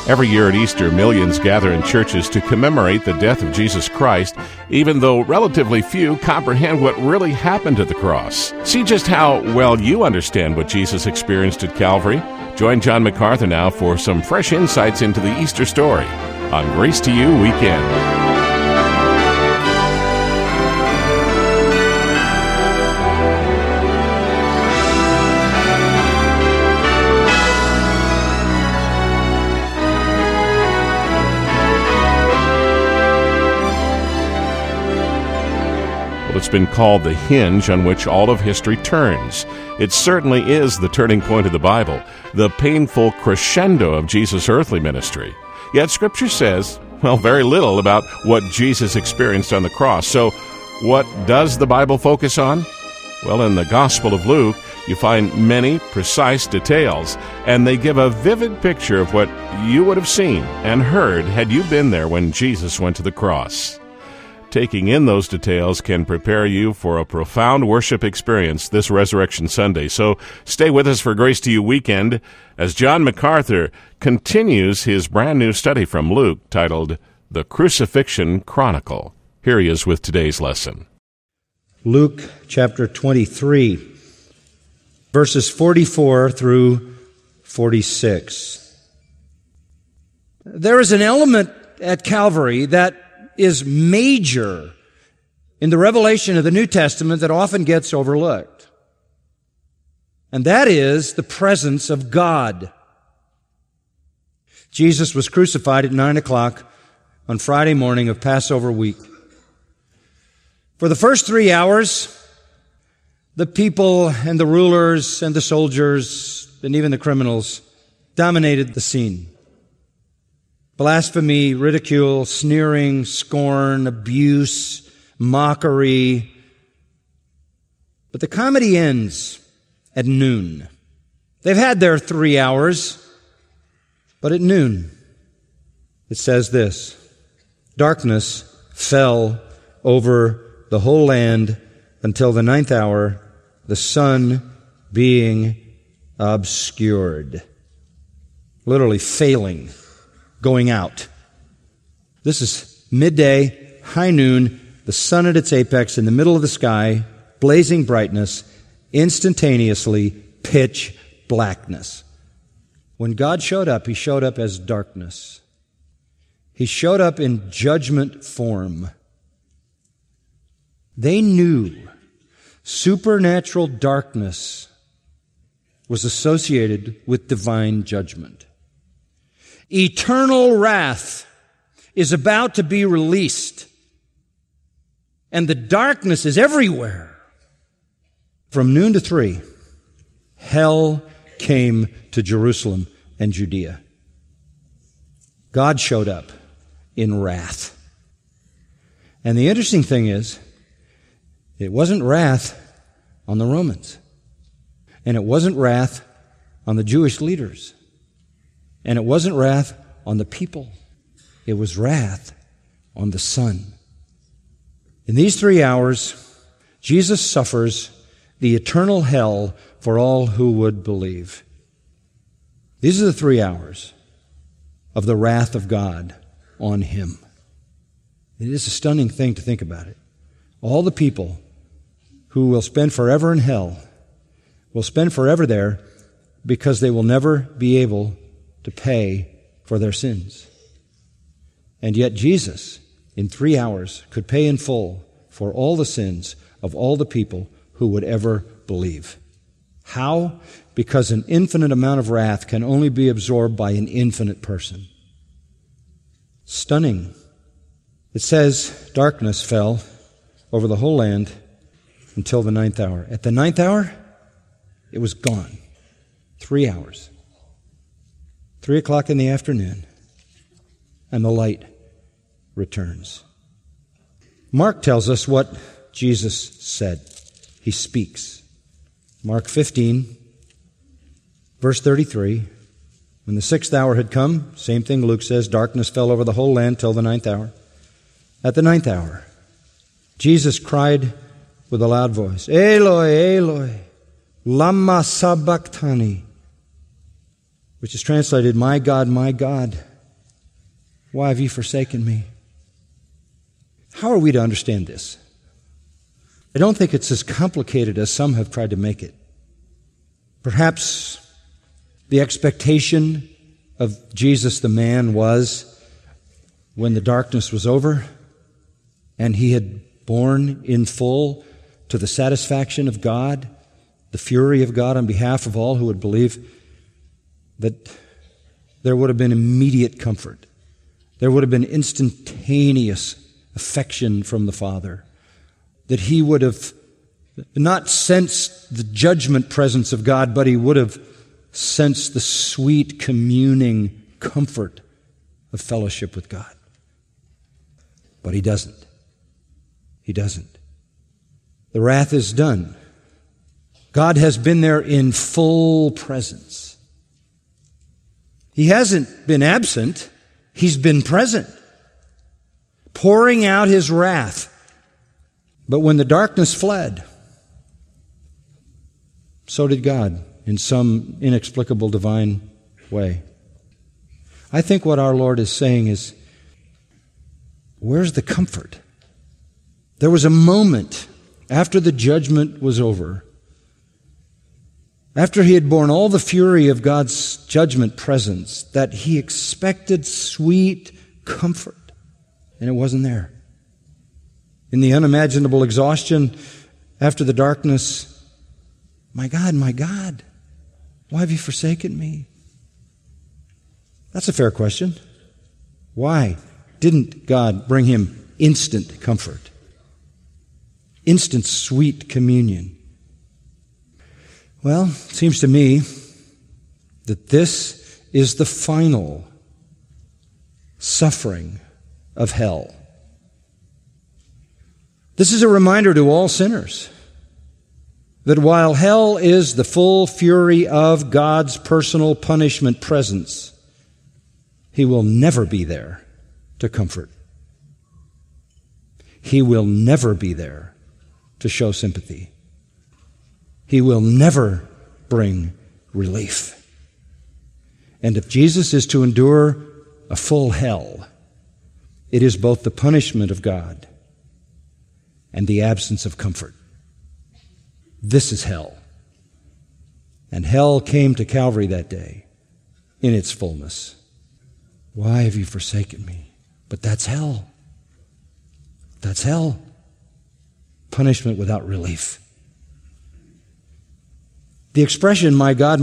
Every year at Easter, millions gather in churches to commemorate the death of Jesus Christ, even though relatively few comprehend what really happened at the cross. See just how well you understand what Jesus experienced at Calvary. Join John MacArthur now for some fresh insights into the Easter story on Grace to You Weekend. It's been called the hinge on which all of history turns. It certainly is the turning point of the Bible, the painful crescendo of Jesus' earthly ministry. Yet Scripture says, very little about what Jesus experienced on the cross. So what does the Bible focus on? Well, in the Gospel of Luke, you find many precise details, and they give a vivid picture of what you would have seen and heard had you been there when Jesus went to the cross. Taking in those details can prepare you for a profound worship experience this Resurrection Sunday. So stay with us for Grace to You Weekend as John MacArthur continues his brand new study from Luke titled The Crucifixion Chronicle. Here he is with today's lesson. Luke chapter 23, verses 44 through 46. There is an element at Calvary that is major in the revelation of the New Testament that often gets overlooked. And that is the presence of God. Jesus was crucified at 9 o'clock on Friday morning of Passover week. For the first 3 hours, the people and the rulers and the soldiers and even the criminals dominated the scene. Blasphemy, ridicule, sneering, scorn, abuse, mockery. But the comedy ends at noon. They've had their 3 hours, but at noon, it says this: darkness fell over the whole land until the 9th hour, the sun being obscured. Literally failing. Going out. This is midday, high noon, the sun at its apex in the middle of the sky, blazing brightness, instantaneously pitch blackness. When God showed up, He showed up as darkness. He showed up in judgment form. They knew supernatural darkness was associated with divine judgment. Eternal wrath is about to be released, and the darkness is everywhere. From noon to 3, hell came to Jerusalem and Judea. God showed up in wrath. And the interesting thing is, it wasn't wrath on the Romans, and it wasn't wrath on the Jewish leaders. And it wasn't wrath on the people. It was wrath on the Son. In these 3 hours, Jesus suffers the eternal hell for all who would believe. These are the 3 hours of the wrath of God on Him. It is a stunning thing to think about it. All the people who will spend forever in hell will spend forever there because they will never be able to pay for their sins. And yet Jesus, in 3 hours, could pay in full for all the sins of all the people who would ever believe. How? Because an infinite amount of wrath can only be absorbed by an infinite person. Stunning. It says darkness fell over the whole land until the 9th hour. At the 9th hour, it was gone. 3 hours. 3 o'clock in the afternoon, and the light returns. Mark tells us what Jesus said. He speaks. Mark 15, verse 33. When the 6th hour had come, same thing Luke says, darkness fell over the whole land till the 9th hour. At the 9th hour, Jesus cried with a loud voice, Eloi, Eloi, lama sabachthani, which is translated, my God, Why have you forsaken me? How are we to understand this? I don't think it's as complicated as some have tried to make it. Perhaps the expectation of Jesus the man was, when the darkness was over and he had borne in full to the satisfaction of God, the fury of God on behalf of all who would believe, that there would have been immediate comfort. There would have been instantaneous affection from the Father. That he would have not sensed the judgment presence of God, but he would have sensed the sweet communing comfort of fellowship with God. But he doesn't. He doesn't. The wrath is done. God has been there in full presence. He hasn't been absent. He's been present, pouring out his wrath. But when the darkness fled, so did God in some inexplicable divine way. I think what our Lord is saying is, where's the comfort? There was a moment after the judgment was over, after he had borne all the fury of God's judgment presence, that he expected sweet comfort, and it wasn't there. In the unimaginable exhaustion after the darkness, my God, why have you forsaken me? That's a fair question. Why didn't God bring him instant comfort? Instant sweet communion? Well, it seems to me that this is the final suffering of hell. This is a reminder to all sinners that while hell is the full fury of God's personal punishment presence, he will never be there to comfort. He will never be there to show sympathy. He will never bring relief. And if Jesus is to endure a full hell, it is both the punishment of God and the absence of comfort. This is hell. And hell came to Calvary that day in its fullness. Why have you forsaken me? But that's hell. That's hell. Punishment without relief. The expression, my God,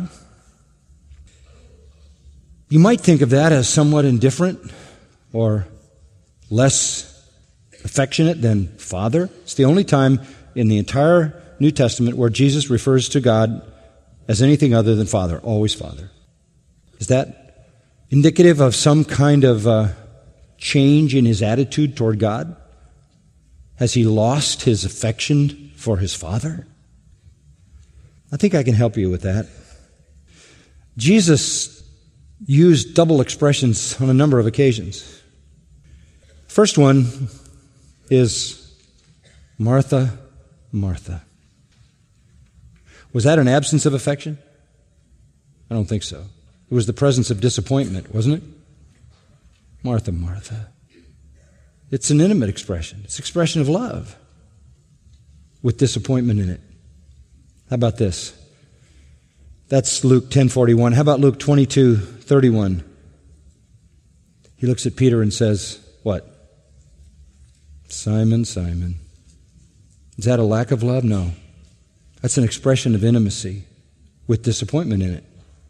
you might think of that as somewhat indifferent or less affectionate than Father. It's the only time in the entire New Testament where Jesus refers to God as anything other than Father, always Father. Is that indicative of some kind of change in his attitude toward God? Has he lost his affection for his Father? I think I can help you with that. Jesus used double expressions on a number of occasions. First one is Martha, Martha. Was that an absence of affection? I don't think so. It was the presence of disappointment, wasn't it? Martha, Martha. It's an intimate expression. It's an expression of love with disappointment in it. How about this? That's Luke 10:41. How about Luke 22:31? He looks at Peter and says, what? Simon, Simon. Is that a lack of love? No. That's an expression of intimacy with disappointment in it.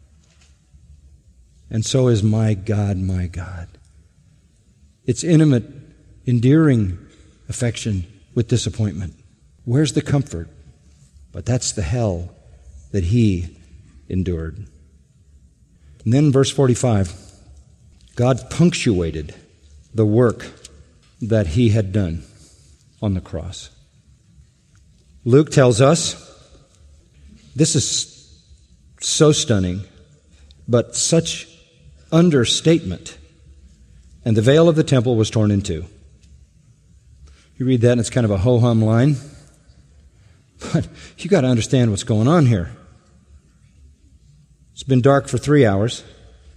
And so is my God, my God. It's intimate, endearing affection with disappointment. Where's the comfort? But that's the hell that he endured. And then verse 45, God punctuated the work that he had done on the cross. Luke tells us, this is so stunning, but such understatement. And the veil of the temple was torn in two. You read that and it's kind of a ho-hum line. But you got to understand what's going on here. It's been dark for 3 hours.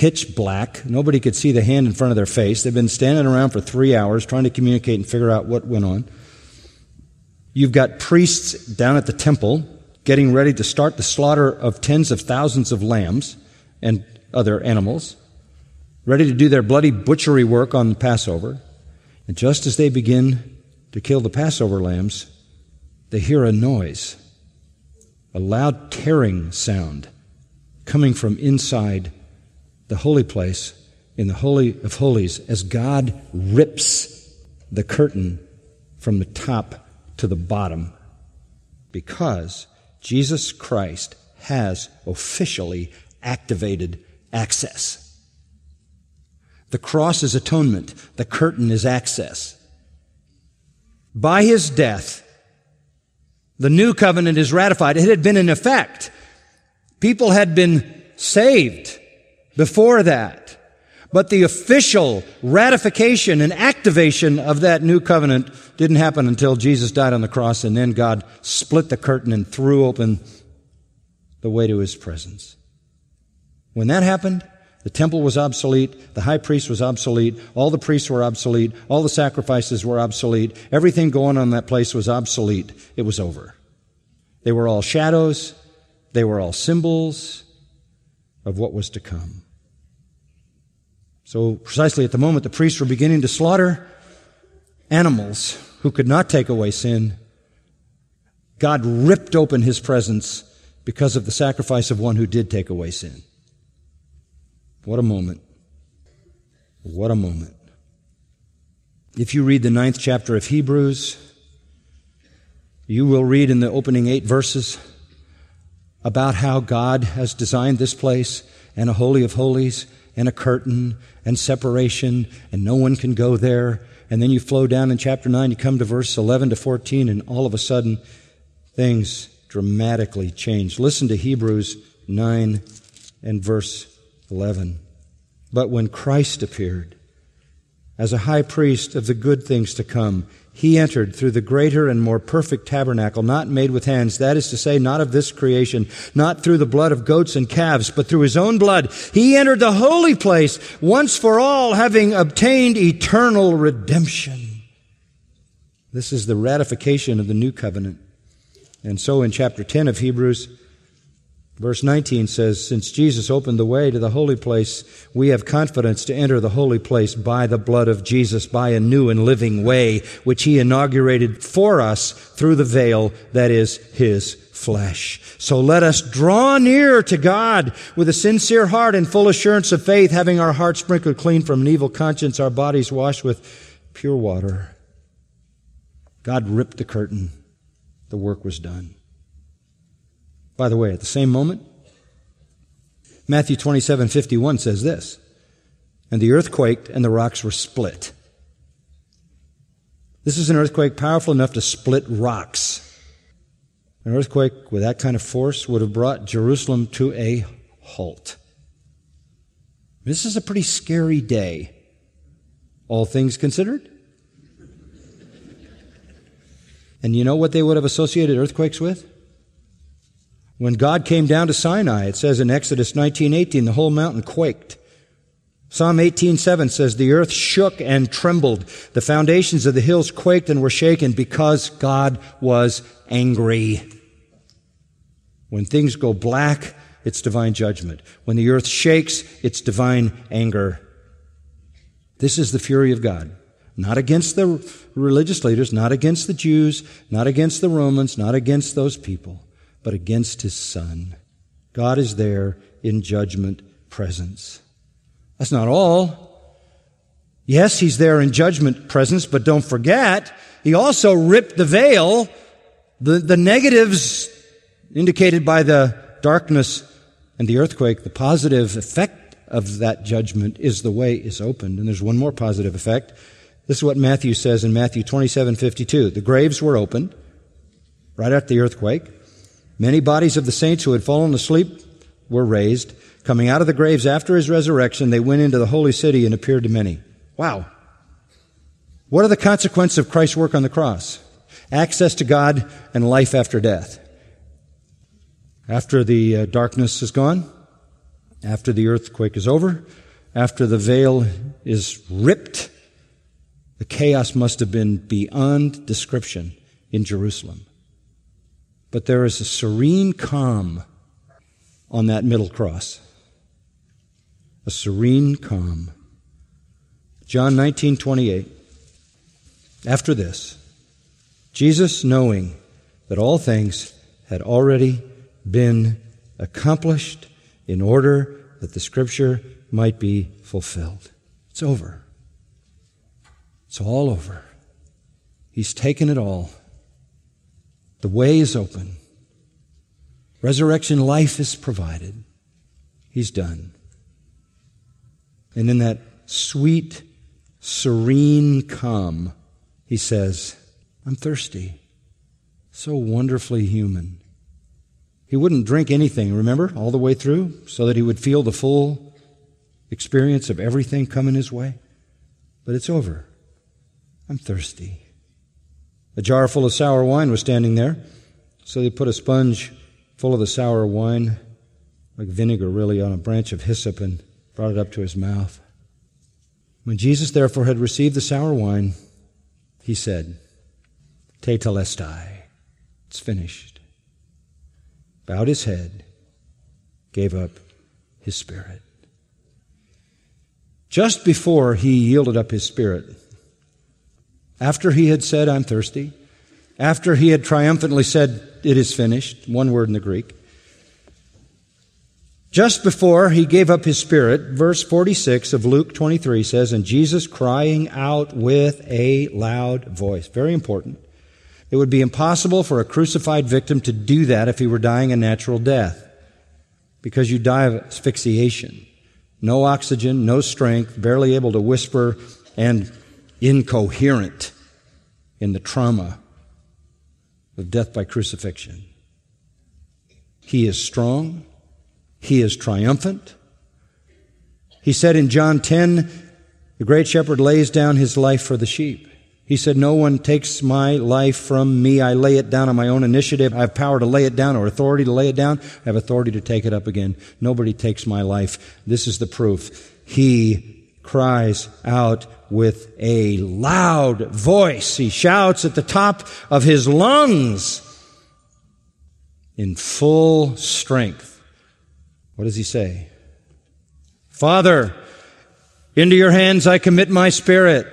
pitch black. Nobody could see the hand in front of their face. They've been standing around for 3 hours trying to communicate and figure out what went on. You've got priests down at the temple getting ready to start the slaughter of tens of thousands of lambs and other animals, ready to do their bloody butchery work on Passover. And just as they begin to kill the Passover lambs, they hear a noise, a loud tearing sound coming from inside the holy place in the Holy of Holies as God rips the curtain from the top to the bottom, because Jesus Christ has officially activated access. The cross is atonement. The curtain is access. By his death, the new covenant is ratified. It had been in effect. People had been saved before that. But the official ratification and activation of that new covenant didn't happen until Jesus died on the cross, and then God split the curtain and threw open the way to his presence. When that happened, the temple was obsolete, the high priest was obsolete, all the priests were obsolete, all the sacrifices were obsolete, everything going on in that place was obsolete. It was over. They were all shadows, they were all symbols of what was to come. So precisely at the moment the priests were beginning to slaughter animals who could not take away sin, God ripped open his presence because of the sacrifice of one who did take away sin. What a moment. What a moment. If you read the 9th chapter of Hebrews, you will read in the opening 8 verses about how God has designed this place and a Holy of Holies and a curtain and separation, and no one can go there. And then you flow down in chapter 9, you come to verse 11 to 14, and all of a sudden, things dramatically change. Listen to Hebrews 9 and verse 11. But when Christ appeared as a high priest of the good things to come, he entered through the greater and more perfect tabernacle, not made with hands, that is to say, not of this creation, not through the blood of goats and calves, but through his own blood. He entered the holy place once for all, having obtained eternal redemption. This is the ratification of the new covenant. And so in chapter 10 of Hebrews, verse 19 says, since Jesus opened the way to the holy place, we have confidence to enter the holy place by the blood of Jesus, by a new and living way, which he inaugurated for us through the veil that is his flesh. So let us draw near to God with a sincere heart and full assurance of faith, having our hearts sprinkled clean from an evil conscience, our bodies washed with pure water. God ripped the curtain. The work was done. By the way, at the same moment, Matthew 27:51 says this, and the earth quaked and the rocks were split. This is an earthquake powerful enough to split rocks. An earthquake with that kind of force would have brought Jerusalem to a halt. This is a pretty scary day, all things considered. And you know what they would have associated earthquakes with? When God came down to Sinai, it says in Exodus 19:18, the whole mountain quaked. Psalm 18:7 says, the earth shook and trembled. The foundations of the hills quaked and were shaken because God was angry. When things go black, it's divine judgment. When the earth shakes, it's divine anger. This is the fury of God. Not against the religious leaders, not against the Jews, not against the Romans, not against those people, but against his Son. God is there in judgment presence. That's not all. Yes, he's there in judgment presence, but don't forget, he also ripped the veil. The negatives indicated by the darkness and the earthquake, the positive effect of that judgment is the way is opened. And there's one more positive effect. This is what Matthew says in Matthew 27:52. The graves were opened right after the earthquake. Many bodies of the saints who had fallen asleep were raised. Coming out of the graves after his resurrection, they went into the holy city and appeared to many. Wow. What are the consequences of Christ's work on the cross? Access to God and life after death. After the darkness is gone, After the earthquake is over, after the veil is ripped, the chaos must have been beyond description in Jerusalem. But there is a serene calm on that middle cross. A serene calm. John 19:28. After this, Jesus, knowing that all things had already been accomplished in order that the Scripture might be fulfilled. It's over. It's all over. He's taken it all. The way is open. Resurrection life is provided. He's done. And in that sweet, serene calm, he says, I'm thirsty. So wonderfully human. He wouldn't drink anything, remember, all the way through, so that he would feel the full experience of everything coming his way. But it's over. I'm thirsty. A jar full of sour wine was standing there, so they put a sponge full of the sour wine, like vinegar really, on a branch of hyssop and brought it up to his mouth. When Jesus therefore had received the sour wine, he said, Tetelestai, it's finished. Bowed his head, gave up his spirit. Just before he yielded up his spirit, after he had said, I'm thirsty, after he had triumphantly said, it is finished, one word in the Greek, just before he gave up his spirit, verse 46 of Luke 23 says, and Jesus crying out with a loud voice. Very important. It would be impossible for a crucified victim to do that if he were dying a natural death, because you die of asphyxiation. No oxygen, no strength, barely able to whisper, and incoherent in the trauma of death by crucifixion. He is strong. He is triumphant. He said in John 10, the great shepherd lays down his life for the sheep. He said, no one takes my life from me. I lay it down on my own initiative. I have power to lay it down or authority to lay it down. I have authority to take it up again. Nobody takes my life. This is the proof. He cries out with a loud voice. He shouts at the top of his lungs in full strength. What does he say? Father, into your hands I commit my spirit.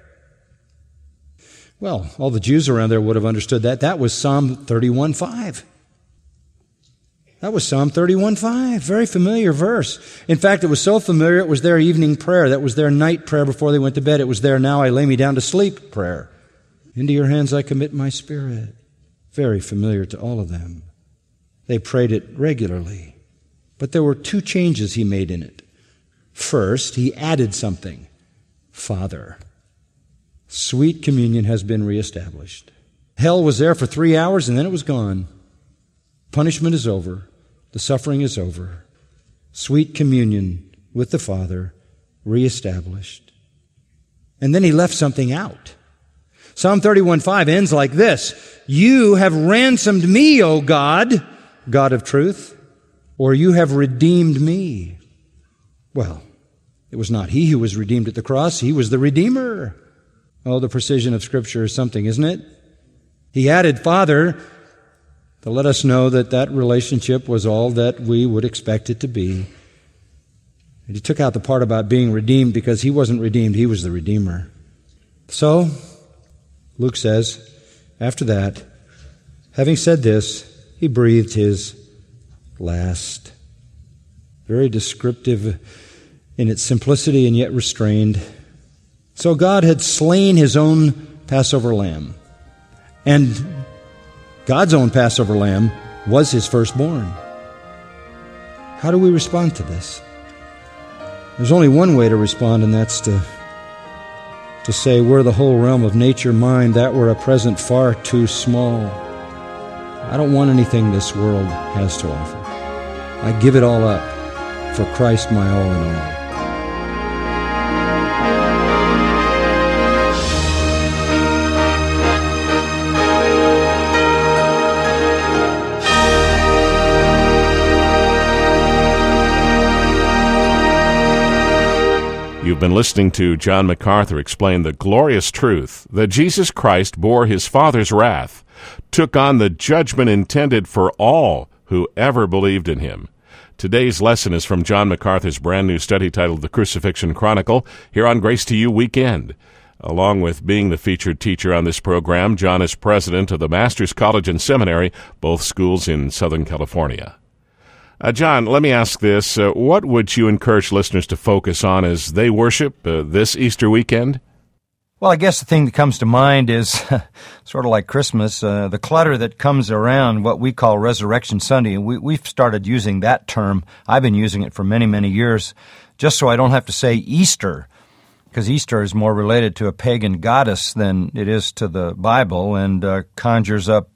Well, all the Jews around there would have understood that. That was Psalm 31:5. That was Psalm 31:5. Very familiar verse. In fact, it was so familiar, it was their evening prayer. That was their night prayer before they went to bed. It was their now I lay me down to sleep prayer. Into your hands I commit my spirit. Very familiar to all of them. They prayed it regularly. But there were two changes he made in it. First, he added something. Father. Sweet communion has been reestablished. Hell was there for 3 hours and then it was gone. Punishment is over. The suffering is over. Sweet communion with the Father reestablished. And then he left something out. Psalm 31:5 ends like this. You have ransomed me, O God, God of truth, or you have redeemed me. Well, it was not he who was redeemed at the cross. He was the Redeemer. Oh, the precision of Scripture is something, isn't it? He added Father to let us know that that relationship was all that we would expect it to be. And he took out the part about being redeemed because he wasn't redeemed, he was the Redeemer. So, Luke says, after that, having said this, he breathed his last. Very descriptive in its simplicity and yet restrained. So God had slain his own Passover lamb. And God's own Passover lamb was his firstborn. How do we respond to this? There's only one way to respond, and that's to say, were the whole realm of nature mine, that were a present far too small. I don't want anything this world has to offer. I give it all up for Christ, my all in all. You've been listening to John MacArthur explain the glorious truth that Jesus Christ bore his Father's wrath, took on the judgment intended for all who ever believed in him. Today's lesson is from John MacArthur's brand new study titled The Crucifixion Chronicle, here on Grace to You Weekend. Along with being the featured teacher on this program, John is president of the Master's College and Seminary, both schools in Southern California. John, let me ask this. What would you encourage listeners to focus on as they worship this Easter weekend? Well, I guess the thing that comes to mind is sort of like Christmas, the clutter that comes around what we call Resurrection Sunday. We've started using that term. I've been using it for many, many years, just so I don't have to say Easter, because Easter is more related to a pagan goddess than it is to the Bible, and conjures up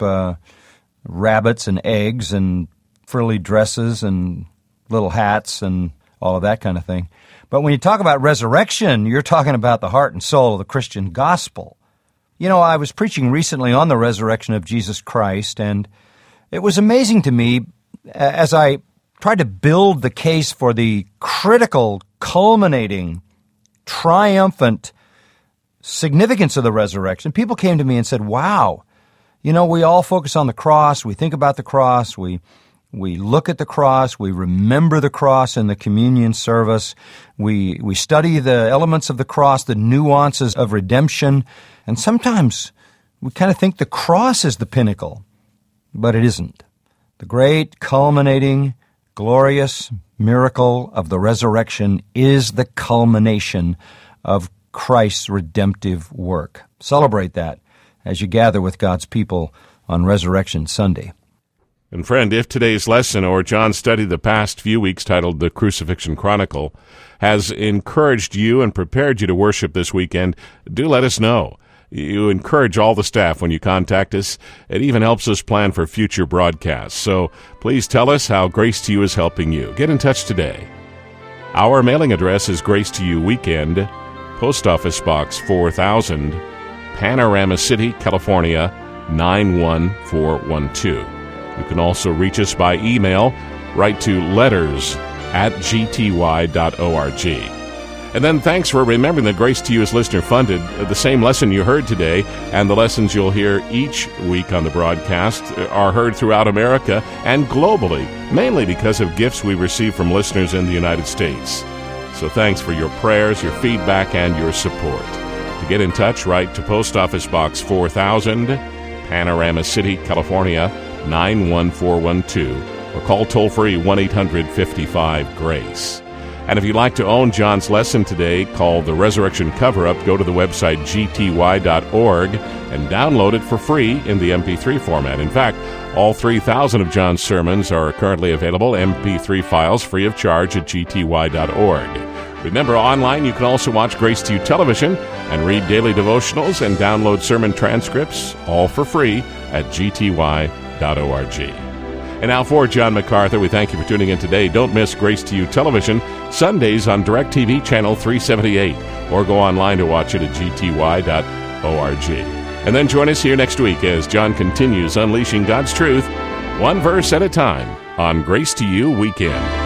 rabbits and eggs and frilly dresses and little hats and all of that kind of thing. But when you talk about resurrection, you're talking about the heart and soul of the Christian gospel. You know, I was preaching recently on the resurrection of Jesus Christ, and it was amazing to me as I tried to build the case for the critical, culminating, triumphant significance of the resurrection. People came to me and said, wow, you know, we all focus on the cross, we think about the cross, we look at the cross, we remember the cross in the communion service, we study the elements of the cross, the nuances of redemption, and sometimes we kind of think the cross is the pinnacle, but it isn't. The great, culminating, glorious miracle of the resurrection is the culmination of Christ's redemptive work. Celebrate that as you gather with God's people on Resurrection Sunday. And friend, if today's lesson or John's study the past few weeks titled The Crucifixion Chronicle has encouraged you and prepared you to worship this weekend, do let us know. You encourage all the staff when you contact us. It even helps us plan for future broadcasts. So please tell us how Grace to You is helping you. Get in touch today. Our mailing address is Grace to You Weekend, Post Office Box 4000, Panorama City, California, 91412. You can also reach us by email. Write to letters@gty.org. And then thanks for remembering that Grace to You is listener-funded. The same lesson you heard today and the lessons you'll hear each week on the broadcast are heard throughout America and globally, mainly because of gifts we receive from listeners in the United States. So thanks for your prayers, your feedback, and your support. To get in touch, write to Post Office Box 4000, Panorama City, California, 91412, or call toll-free 1-800-55-GRACE. And if you'd like to own John's lesson today called The Resurrection Cover-Up, go to the website gty.org and download it for free in the MP3 format. In fact, all 3,000 of John's sermons are currently available, MP3 files free of charge at gty.org. Remember, online you can also watch Grace to You television and read daily devotionals and download sermon transcripts, all for free at gty.org. And now for John MacArthur, we thank you for tuning in today. Don't miss Grace to You television, Sundays on DirecTV channel 378, or go online to watch it at gty.org. And then join us here next week as John continues unleashing God's truth, one verse at a time, on Grace to You Weekend.